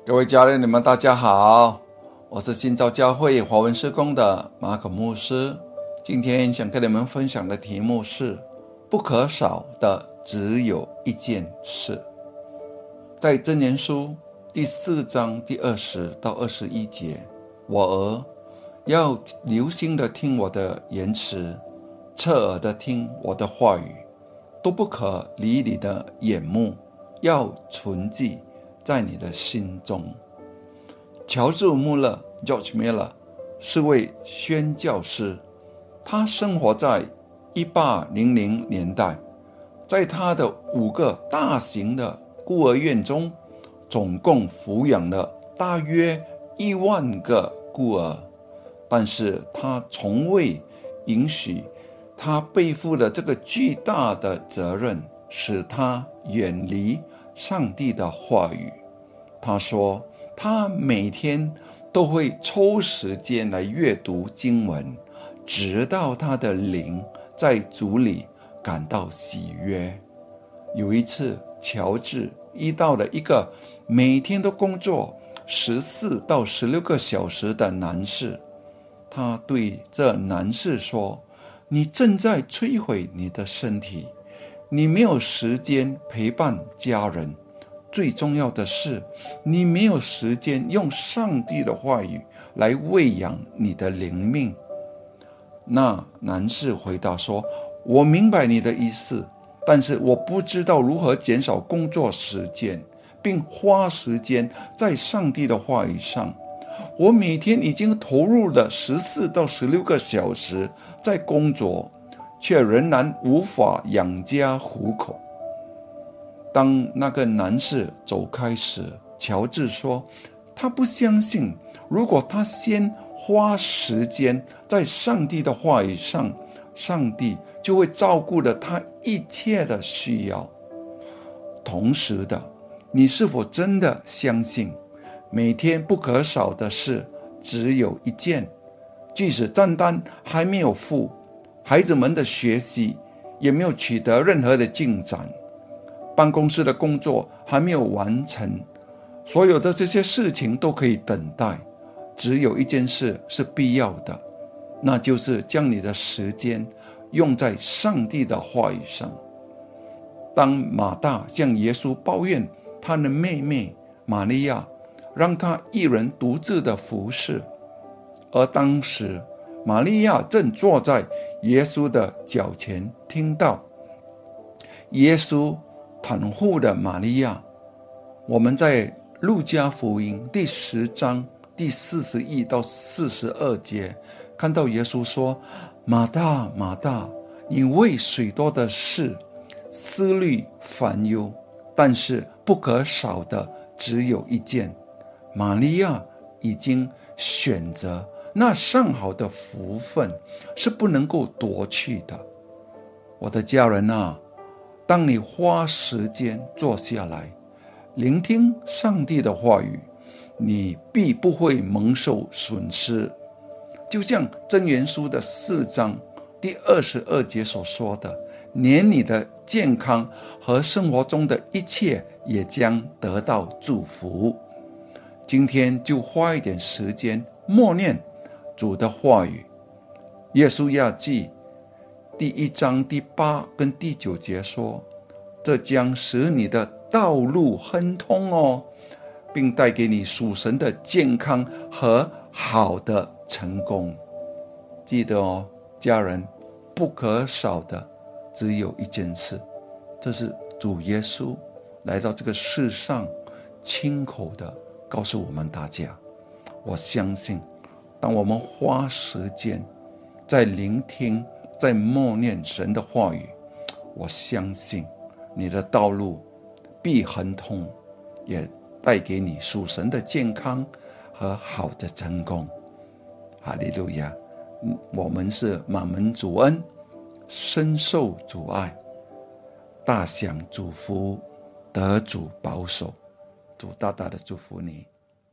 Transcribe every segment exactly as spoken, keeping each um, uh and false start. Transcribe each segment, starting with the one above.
各位家人，你们大家好，我是新造教会华文事工的马可牧师。今天想跟你们分享的题目是不可少的只有一件事。在箴言书第四章第二十到二十一节，我儿，要留心的听我的言辞，侧耳的听我的话语，都不可离你的眼目，要存记在你的心中。乔治·穆勒 George Miller 是位宣教师，他生活在一八零零年代，在他的五个大型的孤儿院中，总共抚养了大约一万个孤儿，但是他从未允许他背负的这个巨大的责任使他远离上帝的话语。他说他每天都会抽时间来阅读经文，直到他的灵在主里感到喜悦。有一次，乔治遇到了一个每天都工作十四到十六个小时的男士，他对这男士说，你正在摧毁你的身体，你没有时间陪伴家人，最重要的是，你没有时间用上帝的话语来喂养你的灵命。那男士回答说，我明白你的意思，但是我不知道如何减少工作时间，并花时间在上帝的话语上。我每天已经投入了十四到十六个小时在工作，却仍然无法养家糊口。当那个男士走开时，乔治说，他不相信如果他先花时间在上帝的话语上，上帝就会照顾了他一切的需要。同时的，你是否真的相信每天不可少的事只有一件？即使账单还没有付，孩子们的学习也没有取得任何的进展，办公室的工作还没有完成，所有的这些事情都可以等待，只有一件事是必要的，那就是将你的时间用在上帝的话语上。当马大向耶稣抱怨他的妹妹玛利亚让他一人独自的服侍，而当时玛利亚正坐在耶稣的脚前，听到耶稣袒护的玛利亚。我们在路加福音第十章第四十一到四十二节看到耶稣说，马大马大，你为许多的事思虑烦忧，但是不可少的只有一件，玛利亚已经选择那上好的福分，是不能够夺去的。我的家人啊，当你花时间坐下来聆听上帝的话语，你必不会蒙受损失。就像箴言书的四章第二十二节所说的，连你的健康和生活中的一切也将得到祝福。今天就花一点时间默念主的话语。约书亚记第一章第八跟第九节说，这将使你的道路亨通哦，并带给你属神的健康和好的成功。记得哦，家人，不可少的只有一件事，这是主耶稣来到这个世上亲口的告诉我们大家。我相信当我们花时间在聆听在默念神的话语，我相信你的道路必亨通，也带给你属神的健康和好的成功。哈利路亚！我们是满门主恩，深受主爱，大享主福，得主保守。主大大的祝福你。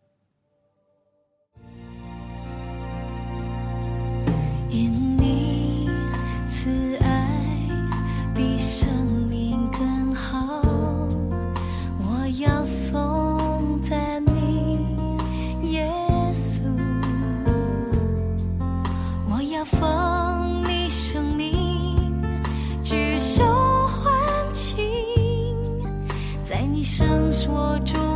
因你慈爱比生命更好，我要颂赞你将所著